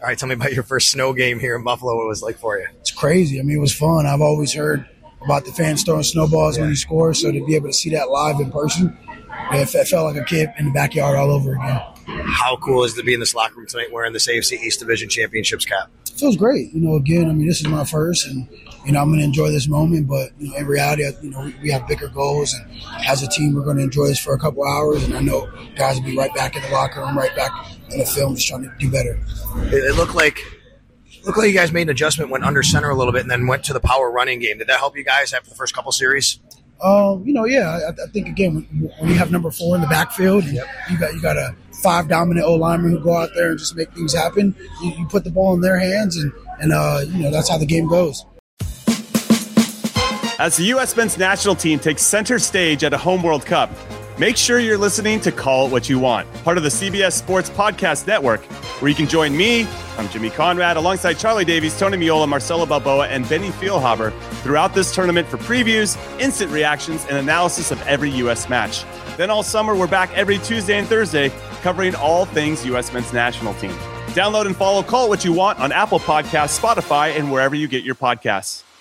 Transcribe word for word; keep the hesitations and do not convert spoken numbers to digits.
All right, tell me about your first snow game here in Buffalo. What it was like for you? It's crazy. I mean, it was fun. I've always heard about the fans throwing snowballs yeah. when you score, so to be able to see that live in person, it felt like a kid in the backyard all over again. How cool is it to be in this locker room tonight wearing this A F C East Division Championships cap? It feels great. You know, again, I mean, this is my first, and, you know, I'm going to enjoy this moment, but, you know, in reality, you know, we, we have bigger goals, and as a team, we're going to enjoy this for a couple hours, and I know guys will be right back in the locker room, right back in the film, just trying to do better. It, it looked like looked like you guys made an adjustment, went under center a little bit, and then went to the power running game. Did that help you guys after the first couple series? Um, you know, yeah, I, I think, again, when, when you have number four in the backfield, and yep. you got you got a five dominant O-linemen who go out there and just make things happen, you, you put the ball in their hands, and, and uh, you know, that's how the game goes. As the U S men's national team takes center stage at a home World Cup, make sure you're listening to Call It What You Want, part of the C B S Sports Podcast Network, where you can join me, I'm Jimmy Conrad, alongside Charlie Davies, Tony Miola, Marcelo Balboa, and Benny Feilhaber throughout this tournament for previews, instant reactions, and analysis of every U S match. Then all summer, we're back every Tuesday and Thursday, covering all things U S men's national team. Download and follow Call It What You Want on Apple Podcasts, Spotify, and wherever you get your podcasts.